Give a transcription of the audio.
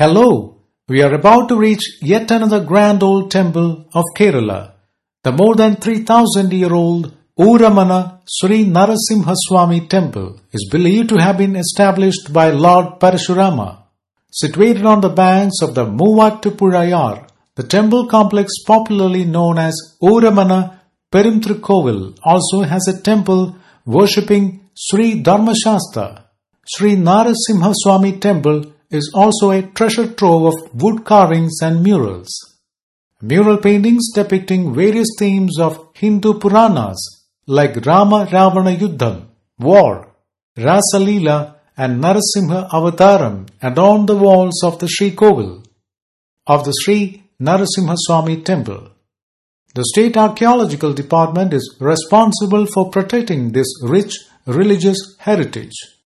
Hello, we are about to reach yet another grand old temple of Kerala. The more than 3,000-year-old Ooramana Sri Narasimha Swami temple is believed to have been established by Lord Parashurama. Situated on the banks of the Moovattupuzhayar, the temple complex popularly known as Ooramana Perimthirukkovil also has a temple worshipping Sri Dharmashastra. Sri Narasimha Swami temple is also a treasure trove of wood carvings and murals. Mural paintings depicting various themes of Hindu Puranas like Rama Ravana Yuddham, war, Rasa Leela and Narasimha Avataram adorn the walls of the Sri Kovil of the Sri Narasimha Swami temple. The State Archaeological Department is responsible for protecting this rich religious heritage.